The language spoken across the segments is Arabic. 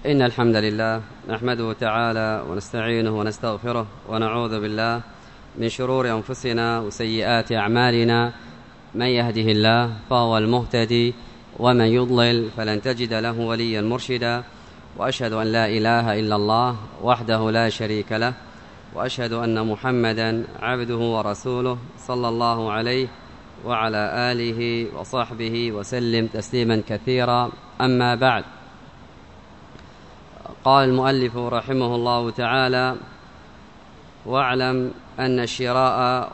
إن الحمد لله نحمده تعالى ونستعينه ونستغفره ونعوذ بالله من شرور أنفسنا وسيئات أعمالنا. من يهده الله فهو المهتدي ومن يضلل فلن تجد له وليا مرشدا. وأشهد أن لا إله إلا الله وحده لا شريك له، وأشهد أن محمدا عبده ورسوله صلى الله عليه وعلى آله وصحبه وسلم تسليما كثيرا. أما بعد، قال المؤلف رحمه الله تعالى: واعلم أن الشراء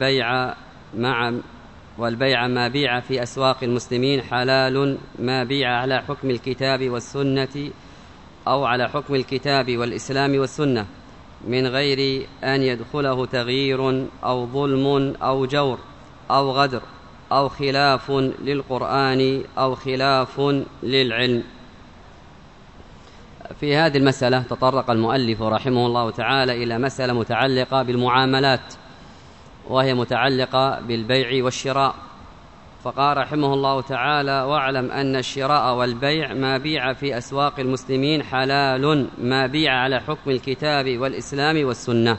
والبيع ما بيع في أسواق المسلمين حلال، ما بيع على حكم الكتاب والسنة أو على حكم الكتاب والإسلام والسنة، من غير أن يدخله تغيير أو ظلم أو جور أو غدر أو خلاف للقرآن أو خلاف للعلم. في هذه المسألة تطرق المؤلف رحمه الله تعالى إلى مسألة متعلقة بالمعاملات، وهي متعلقة بالبيع والشراء. فقال رحمه الله تعالى: واعلم أن الشراء والبيع ما بيع في أسواق المسلمين حلال، ما بيع على حكم الكتاب والإسلام والسنة.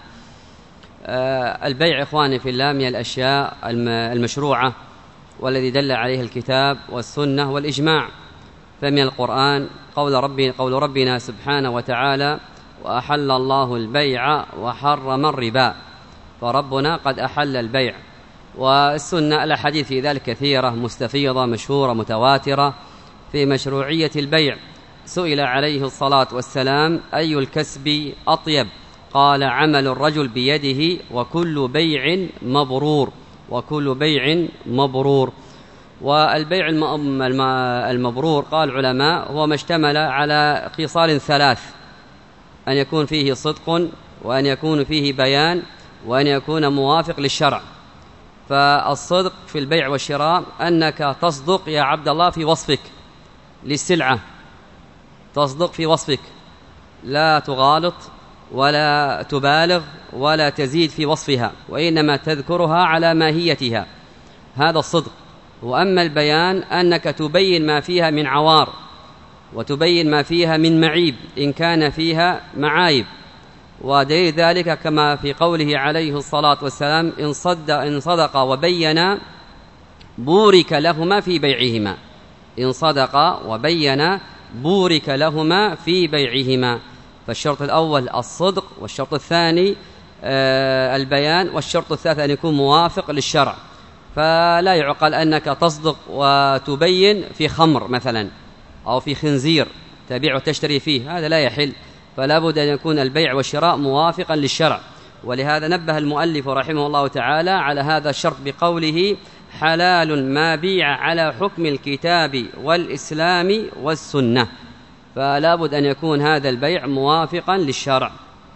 البيع إخواني في الله من الأشياء المشروعة والذي دل عليه الكتاب والسنة والإجماع. فمن القرآن قول ربنا سبحانه وتعالى: وأحل الله البيع وحرم الربا. فربنا قد أحل البيع. والسنة الأحاديث في ذلك كثيرة مستفيضة مشهورة متواترة في مشروعية البيع. سئل عليه الصلاة والسلام: أي الكسب أطيب؟ قال: عمل الرجل بيده، وكل بيع مبرور، وكل بيع مبرور. والبيع المبرور قال العلماء هو ما اشتمل على خصال ثلاث: أن يكون فيه صدق، وأن يكون فيه بيان، وأن يكون موافق للشرع. فالصدق في البيع والشراء أنك تصدق يا عبد الله في وصفك للسلعة، تصدق في وصفك، لا تغالط ولا تبالغ ولا تزيد في وصفها، وإنما تذكرها على ماهيتها، هذا الصدق. وأما البيان أنك تبين ما فيها من عوار، وتبين ما فيها من معيب إن كان فيها معايب. ودليل ذلك كما في قوله عليه الصلاة والسلام: إن صدق وبين بورك لهما في بيعهما. إن صدق وبين بورك لهما في بيعهما. فالشرط الأول الصدق، والشرط الثاني البيان، والشرط الثالث أن يكون موافق للشرع. فلا يعقل أنك تصدق وتبين في خمر مثلا أو في خنزير تبيع وتشتري فيه، هذا لا يحل. فلا بد أن يكون البيع والشراء موافقا للشرع. ولهذا نبه المؤلف رحمه الله تعالى على هذا الشرط بقوله: حلال ما بيع على حكم الكتاب والإسلام والسنة. فلا بد أن يكون هذا البيع موافقا للشرع.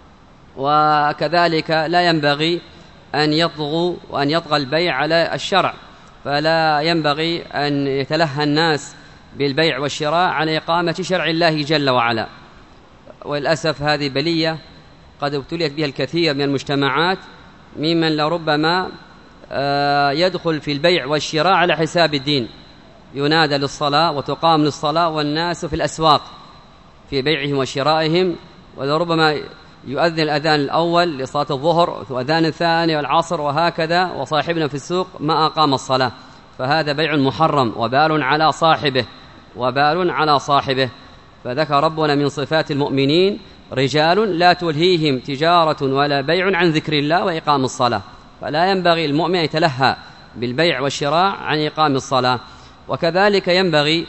وكذلك لا ينبغي أن يطغوا وأن يطغى البيع على الشرع، فلا ينبغي أن يتلهى الناس بالبيع والشراء على إقامة شرع الله جل وعلا. وللأسف هذه بلية قد ابتليت بها الكثير من المجتمعات، ممن لربما يدخل في البيع والشراء على حساب الدين. ينادى للصلاة وتقام للصلاة والناس في الأسواق في بيعهم وشرائهم، ولربما يؤذن الأذان الأول لصلاة الظهر وأذان الثاني والعصر وهكذا، وصاحبنا في السوق ما أقام الصلاة. فهذا بيع محرم وبال على صاحبه، وبال على صاحبه. فذكر ربنا من صفات المؤمنين: رجال لا تلهيهم تجارة ولا بيع عن ذكر الله وإقام الصلاة. فلا ينبغي المؤمن يتلهى بالبيع والشراء عن إقام الصلاة. وكذلك ينبغي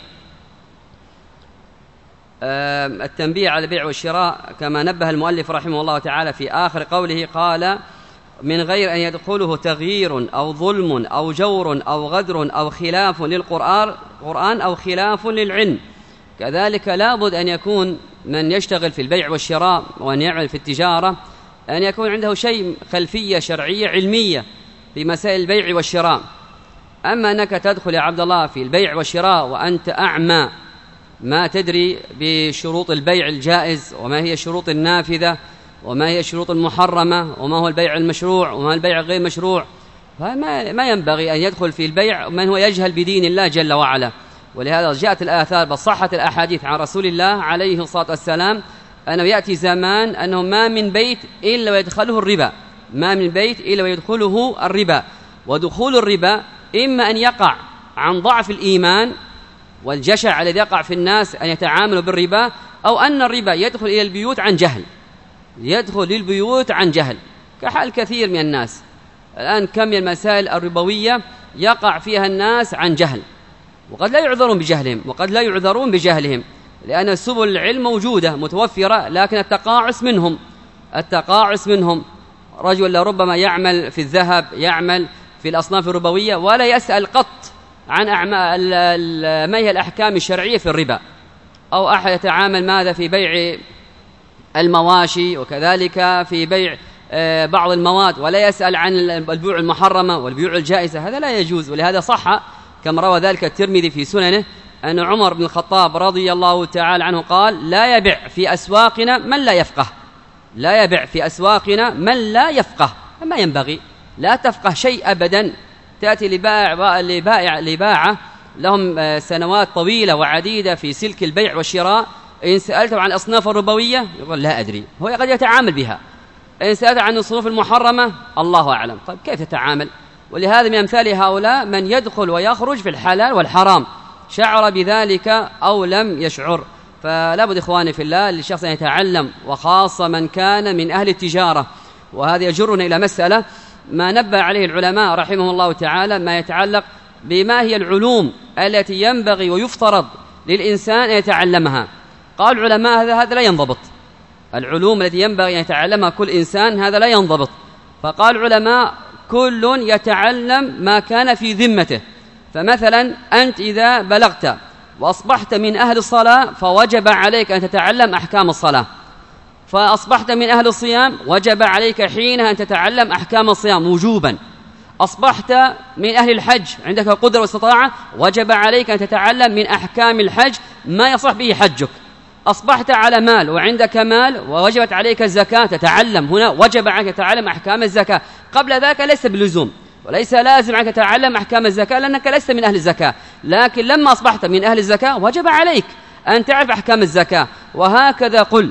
التنبيه على البيع والشراء كما نبه المؤلف رحمه الله تعالى في آخر قوله، قال: من غير أن يدخله تغيير أو ظلم أو جور أو غدر أو خلاف للقرآن أو خلاف للعلم. كذلك لا بد أن يكون من يشتغل في البيع والشراء وأن يعمل في التجارة أن يكون عنده شيء خلفية شرعية علمية في مسائل البيع والشراء. أما أنك تدخل يا عبد الله في البيع والشراء وأنت أعمى، ما تدري بشروط البيع الجائز، وما هي الشروط النافذة، وما هي الشروط المحرمة، وما هو البيع المشروع وما هو البيع غير مشروع، فما ينبغي أن يدخل في البيع من هو يجهل بدين الله جل وعلا. ولهذا جاءت الآثار بل صحت الأحاديث عن رسول الله عليه الصلاة والسلام أنه يأتي زمان أنه ما من بيت إلا ويدخله الربا، ما من بيت إلا ويدخله الربا. ودخول الربا إما أن يقع عن ضعف الإيمان والجشع الذي يقع في الناس أن يتعاملوا بالربا، أو أن الربا يدخل إلى البيوت عن جهل، يدخل للبيوت عن جهل، كحال كثير من الناس الآن. كم من المسائل الربوية يقع فيها الناس عن جهل، وقد لا يعذرون بجهلهم وقد لا يعذرون بجهلهم، لأن سبل العلم موجودة متوفرة، لكن التقاعس منهم. رجل لربما يعمل في الذهب، يعمل في الأصناف الربوية، ولا يسأل قط عن ما هي الأحكام الشرعية في الربا. أو أحد يتعامل ماذا في بيع المواشي وكذلك في بيع بعض المواد، ولا يسأل عن البيوع المحرمة والبيوع الجائزة، هذا لا يجوز. ولهذا صح كما روى ذلك الترمذي في سننه أن عمر بن الخطاب رضي الله تعالى عنه قال: لا يبع في أسواقنا من لا يفقه، لا يبع في أسواقنا من لا يفقه. ما ينبغي، لا تفقه شيء أبدا، تأتي لباعة لهم سنوات طويلة وعديدة في سلك البيع والشراء، إن سألته عن الأصناف الربوية يقول لا أدري، هو قد يتعامل بها. إن سألته عن الصنوف المحرمة الله أعلم. طيب كيف يتعامل؟ ولهذا من أمثال هؤلاء من يدخل ويخرج في الحلال والحرام، شعر بذلك أو لم يشعر. فلا بد إخواني في الله للشخص أن يتعلم، وخاصة من كان من أهل التجارة. وهذا يجرنا إلى مسألة ما نبه عليه العلماء رحمه الله تعالى، ما يتعلق بما هي العلوم التي ينبغي ويفترض للإنسان أن يتعلمها. قال العلماء هذا لا ينضبط، العلوم التي ينبغي أن يتعلمها كل إنسان هذا لا ينضبط. فقال العلماء كل يتعلم ما كان في ذمته. فمثلا أنت إذا بلغت وأصبحت من أهل الصلاة فوجب عليك أن تتعلم أحكام الصلاة، فأصبحت من أهل الصيام وجب عليك حينها أن تتعلم أحكام الصيام وجوبا. أصبحت من أهل الحج عندك قدرة واستطاعة وجب عليك أن تتعلم من أحكام الحج ما يصح به حجك. أصبحت على مال وعندك مال ووجبت عليك الزكاة تتعلم، هنا وجب عليك تتعلم أحكام الزكاة. قبل ذاك ليس بلزوم وليس لازم عليك تتعلم أحكام الزكاة لأنك لست من أهل الزكاة، لكن لما أصبحت من أهل الزكاة وجب عليك أن تعرف أحكام الزكاة. وهكذا قل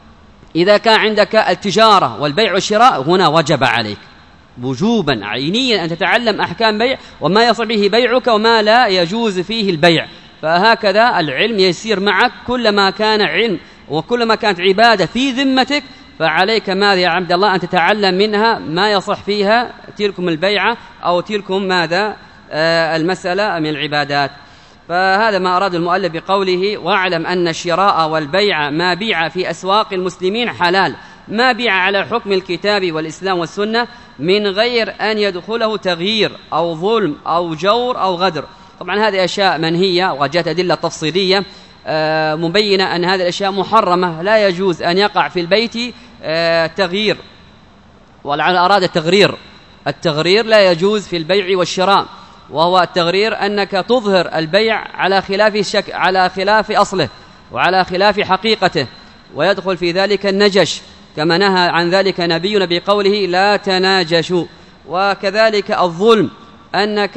إذا كان عندك التجارة والبيع والشراء هنا وجب عليك وجوبا عينيا أن تتعلم أحكام بيع وما يصح به بيعك وما لا يجوز فيه البيع. فهكذا العلم يسير معك، كلما كان علم وكلما كانت عبادة في ذمتك فعليك ماذا يا عبد الله أن تتعلم منها ما يصح فيها تلكم البيعة أو تلكم ماذا المسألة من العبادات. فهذا ما أراد المؤلف بقوله: واعلم أن الشراء والبيع ما بيع في أسواق المسلمين حلال، ما بيع على حكم الكتاب والإسلام والسنة من غير أن يدخله تغيير أو ظلم أو جور أو غدر. طبعا هذه أشياء منهية وجاءت أدلة تفصيلية مبينة أن هذه الأشياء محرمة، لا يجوز أن يقع في البيت تغيير. ولعل أراد التغرير لا يجوز في البيع والشراء، وهو التغرير أنك تظهر البيع على خلاف أصله وعلى خلاف حقيقته، ويدخل في ذلك النجش كما نهى عن ذلك نبينا بقوله: لا تناجشوا. وكذلك الظلم أنك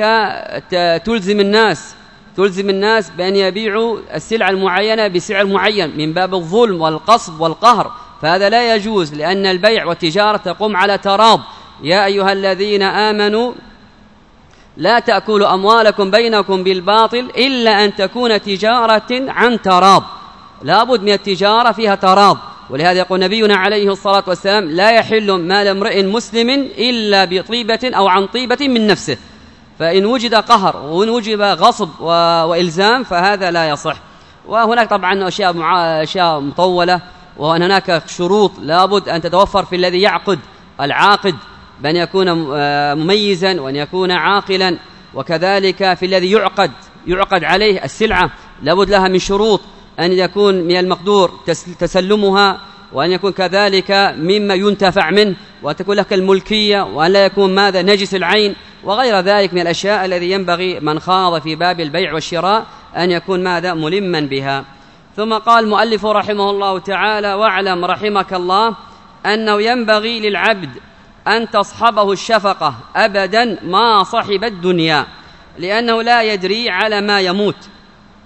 تلزم الناس بأن يبيعوا السلعة المعينة بسعر معين من باب الظلم والقصد والقهر، فهذا لا يجوز، لأن البيع والتجارة تقوم على تراض. يا أيها الذين آمنوا لا تأكلوا أموالكم بينكم بالباطل إلا أن تكون تجارة عن تراض، لا بد من التجارة فيها تراض. ولهذا يقول نبينا عليه الصلاة والسلام: لا يحل مال امرئ مسلم إلا بطيبة أو عن طيبة من نفسه. فإن وجد قهر وإن وجد غصب وإلزام فهذا لا يصح. وهناك طبعا أشياء مطولة، وأن هناك شروط لابد أن تتوفر في الذي يعقد، العاقد بأن يكون مميزا وأن يكون عاقلا، وكذلك في الذي يعقد عليه السلعة لابد لها من شروط: أن يكون من المقدور تسلمها، وأن يكون كذلك مما ينتفع منه، وأن تكون لك الملكية، وأن لا يكون ماذا نجس العين، وغير ذلك من الأشياء الذي ينبغي من خاض في باب البيع والشراء أن يكون ماذا ملما بها. ثم قال المؤلف رحمه الله تعالى: واعلم رحمك الله أنه ينبغي للعبد أن تصحبه الشفقة أبدا ما صحب الدنيا، لأنه لا يدري على ما يموت،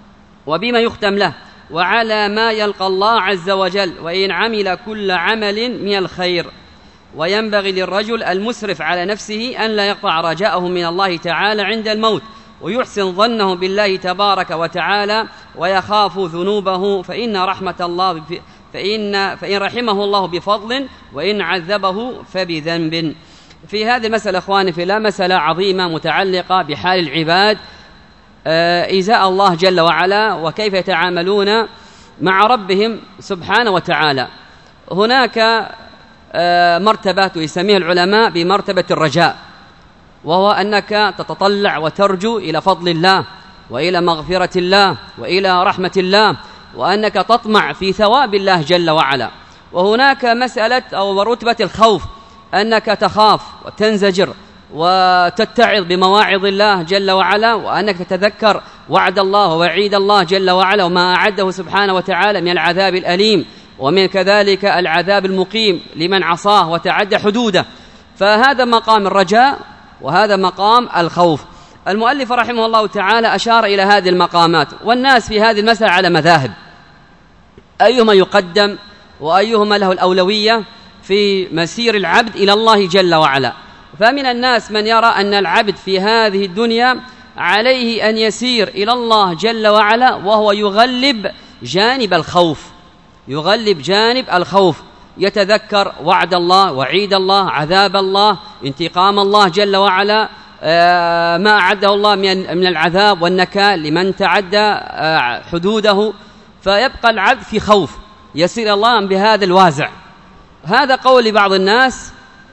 وبما يختم له، وعلى ما يلقى الله عز وجل، وإن عمل كل عمل من الخير. وينبغي للرجل المسرف على نفسه أن لا يقطع رجاءه من الله تعالى عند الموت، ويحسن ظنه بالله تبارك وتعالى، ويخاف ذنوبه، فإن رحمه الله بفضل، وإن عذبه فبذنب. في هذه المسألة أخواني في الله مسألة عظيمة متعلقة بحال العباد إزاء الله جل وعلا، وكيف يتعاملون مع ربهم سبحانه وتعالى. هناك مرتبة يسميها العلماء بمرتبة الرجاء، وهو أنك تتطلع وترجو إلى فضل الله، وإلى مغفرة الله، وإلى رحمة الله، وأنك تطمع في ثواب الله جل وعلا. وهناك مسألة أو رتبة الخوف، أنك تخاف وتنزجر وتتعظ بمواعظ الله جل وعلا، وأنك تتذكر وعد الله ووعيد الله جل وعلا، وما أعده سبحانه وتعالى من العذاب الأليم، ومن كذلك العذاب المقيم لمن عصاه وتعدى حدوده. فهذا مقام الرجاء، وهذا مقام الخوف. المؤلف رحمه الله تعالى أشار إلى هذه المقامات، والناس في هذه المسألة على مذاهب، أيهما يقدم وأيهما له الأولوية في مسير العبد إلى الله جل وعلا. فمن الناس من يرى أن العبد في هذه الدنيا عليه أن يسير إلى الله جل وعلا وهو يغلب جانب الخوف، يغلب جانب الخوف، يتذكر وعد الله، وعيد الله، عذاب الله، انتقام الله جل وعلا، ما أعده الله من العذاب والنكال لمن تعدى حدوده، فيبقى العبد في خوف، يسير الله بهذا الوازع. هذا قول لبعض الناس،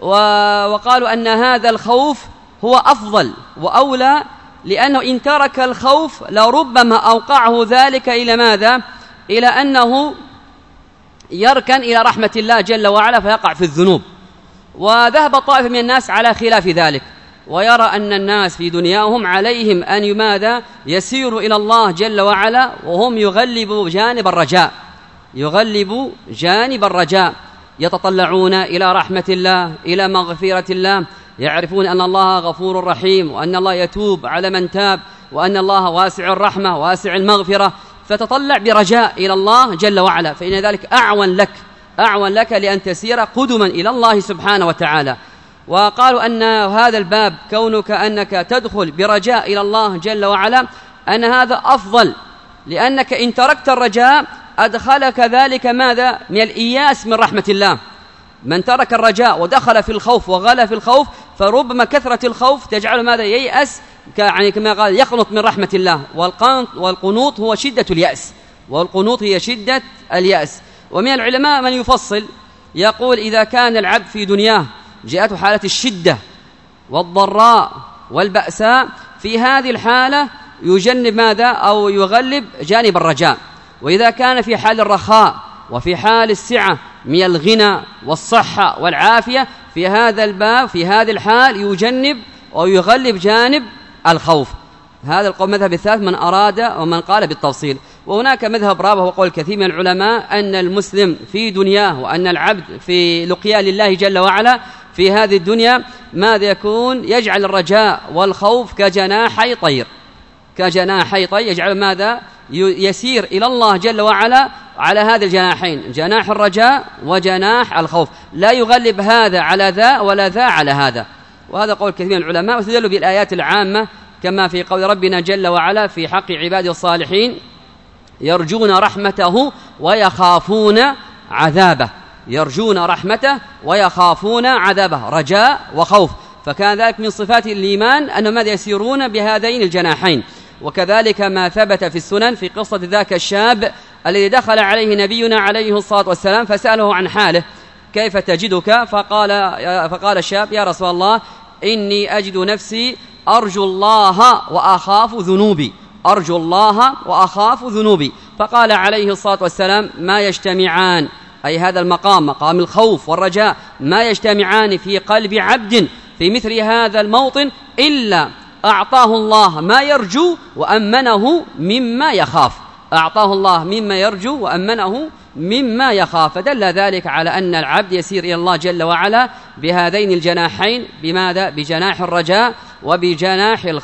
وقالوا أن هذا الخوف هو أفضل وأولى، لأنه إن ترك الخوف لربما أوقعه ذلك إلى ماذا؟ إلى أنه يركن إلى رحمة الله جل وعلا فيقع في الذنوب. وذهب طائفة من الناس على خلاف ذلك، ويرى أن الناس في دنياهم عليهم أن ماذا؟ يسيروا إلى الله جل وعلا وهم يغلبوا جانب الرجاء، يغلبوا جانب الرجاء، يتطلعون إلى رحمة الله، إلى مغفرة الله، يعرفون أن الله غفور رحيم، وأن الله يتوب على من تاب، وأن الله واسع الرحمة واسع المغفرة، فتطلع برجاء إلى الله جل وعلا، فإن ذلك أعون لك لأن تسير قدما إلى الله سبحانه وتعالى. وقالوا أن هذا الباب كونك أنك تدخل برجاء إلى الله جل وعلا أن هذا أفضل، لأنك إن تركت الرجاء أدخلك ذلك ماذا؟ من الإياس من رحمة الله. من ترك الرجاء ودخل في الخوف وغلى في الخوف، فربما كثرة الخوف تجعل ماذا؟ ييأس، يعني كما قال يقنط من رحمة الله. والقنوط هو شدة اليأس، والقنوط هي شدة اليأس. ومن العلماء من يفصل يقول إذا كان العبد في دنياه جاءته حالة الشدة والضراء والبأساء، في هذه الحالة يجنب ماذا؟ أو يغلب جانب الرجاء. وإذا كان في حال الرخاء وفي حال السعة من الغنى والصحة والعافية، في هذا الباب في هذه الحال يجنب أو يغلب جانب الخوف. هذا القول مذهب الثالث من أراد ومن قال بالتفصيل. وهناك مذهب رابع وقول كثير من العلماء أن المسلم في دنياه وأن العبد في لقيا لله جل وعلا في هذه الدنيا ماذا يكون؟ يجعل الرجاء والخوف كجناحي طير، كجناحي طير، يجعل ماذا؟ يسير إلى الله جل وعلا على هذا الجناحين، جناح الرجاء وجناح الخوف، لا يغلب هذا على ذا ولا ذا على هذا. وهذا قول كثير من العلماء، واستدلوا بالآيات العامة كما في قول ربنا جل وعلا في حق عباده الصالحين يرجون رحمته ويخافون عذابه، يرجون رحمته ويخافون عذابه، رجاء وخوف. فكان ذلك من صفات الإيمان أنهم ماذا؟ يسيرون بهذين الجناحين. وكذلك ما ثبت في السنن في قصة ذاك الشاب الذي دخل عليه نبينا عليه الصلاة والسلام فسأله عن حاله كيف تجدك؟ فقال الشاب يا رسول الله إني أجد نفسي أرجو الله وأخاف ذنوبي، أرجو الله وأخاف ذنوبي. فقال عليه الصلاة والسلام ما يجتمعان، أي هذا المقام مقام الخوف والرجاء، ما يجتمعان في قلب عبد في مثل هذا الموطن إلا أعطاه الله ما يرجو وأمنه مما يخاف، أعطاه الله مما يرجو وأمنه مما يخاف. فدل ذلك على أن العبد يسير إلى الله جل وعلا بهذين الجناحين، بماذا؟ بجناح الرجاء وبجناح الخوف.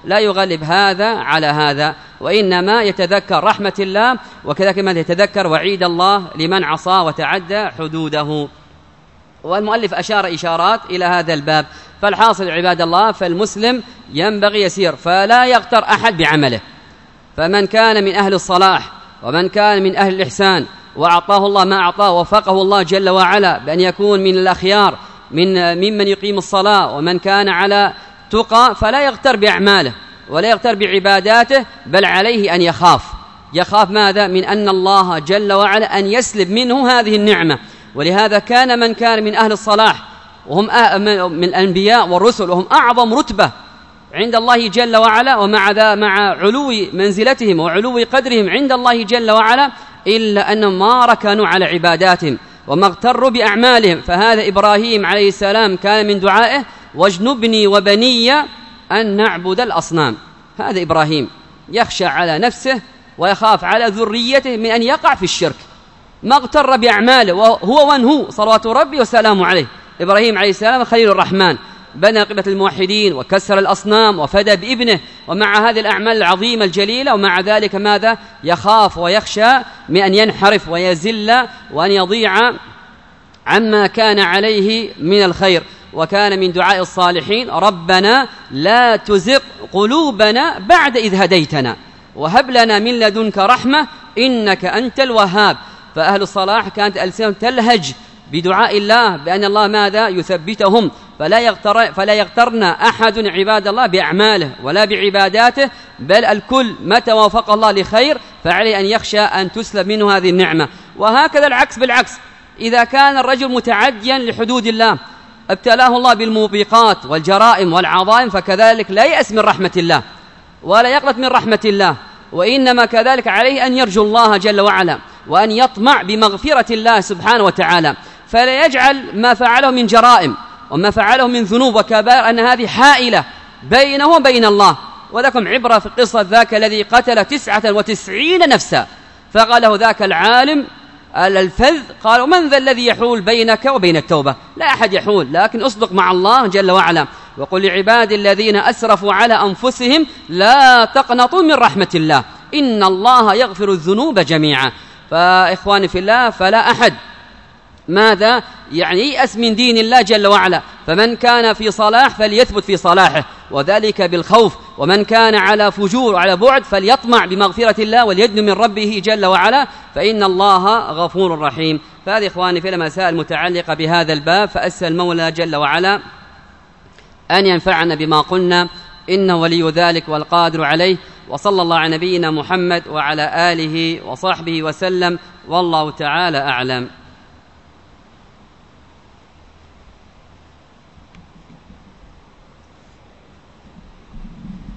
لا يغلب هذا على هذا، وإنما يتذكر رحمة الله، وكذلك من يتذكر وعيد الله لمن عصى وتعدى حدوده. والمؤلف أشار إشارات إلى هذا الباب. فالحاصل عباد الله، فالمسلم ينبغي يسير فلا يغتر أحد بعمله، فمن كان من أهل الصلاح ومن كان من أهل الإحسان وأعطاه الله ما أعطاه ووفقه الله جل وعلا بأن يكون من الأخيار ممن يقيم الصلاة ومن كان على تقى، فلا يغتر بأعماله ولا يغتر بعباداته، بل عليه أن يخاف ماذا؟ من أن الله جل وعلا أن يسلب منه هذه النعمة. ولهذا كان من كان من أهل الصلاح وهم من الأنبياء والرسل وهم أعظم رتبة عند الله جل وعلا، مع علو منزلتهم وعلو قدرهم عند الله جل وعلا، إلا أنهم ما ركنوا على عباداتهم وما اغتروا بأعمالهم. فهذا إبراهيم عليه السلام كان من دعائه: واجنبني وبني أن نعبد الأصنام. هذا إبراهيم يخشى على نفسه ويخاف على ذريته من أن يقع في الشرك، ما اغتر بأعماله، وهو من هو صلوات ربي وسلامه عليه. إبراهيم عليه السلام خليل الرحمن، بنى قبلة الموحدين وكسر الأصنام وفدى بابنه، ومع هذه الأعمال العظيمة الجليلة ومع ذلك ماذا؟ يخاف ويخشى من أن ينحرف ويزل وأن يضيع عما كان عليه من الخير. وكان من دعاء الصالحين: ربنا لا تزغ قلوبنا بعد إذ هديتنا وهب لنا من لدنك رحمة إنك أنت الوهاب. فأهل الصلاح كانت ألسنتهم تلهج بدعاء الله بأن الله ماذا؟ يثبتهم، فلا يغترن أحد عباد الله بأعماله ولا بعباداته، بل الكل متى وافق الله لخير فعليه أن يخشى أن تسلب منه هذه النعمة. وهكذا العكس بالعكس، إذا كان الرجل متعديا لحدود الله ابتلاه الله بالموبقات والجرائم والعظائم، فكذلك لا يأس من رحمة الله ولا يقنط من رحمة الله، وإنما كذلك عليه أن يرجو الله جل وعلا وأن يطمع بمغفرة الله سبحانه وتعالى، فلا يجعل ما فعله من جرائم وما فعله من ذنوب وكبائر أن هذه حائلة بينه وبين الله. ولكم عبرة في قصة ذاك الذي قتل 99 نفسا، فقال له ذاك العالم الفذ، قال: ومن ذا الذي يحول بينك وبين التوبة؟ لا أحد يحول، لكن أصدق مع الله جل وعلا. وقل لعبادي الذين أسرفوا على أنفسهم لا تقنطوا من رحمة الله إن الله يغفر الذنوب جميعا. فإخواني في الله، فلا أحد ماذا ييأس من دين الله جل وعلا، فمن كان في صلاح فليثبت في صلاحه وذلك بالخوف، ومن كان على فجور وعلى بعد فليطمع بمغفرة الله وليدن من ربه جل وعلا، فإن الله غفور رحيم. فهذه إخواني في المسائل المتعلقة بهذا الباب، فأسأل المولى جل وعلا أن ينفعنا بما قلنا، إنه ولي ذلك والقادر عليه. وصلى الله على نبينا محمد وعلى آله وصحبه وسلم، والله تعالى أعلم.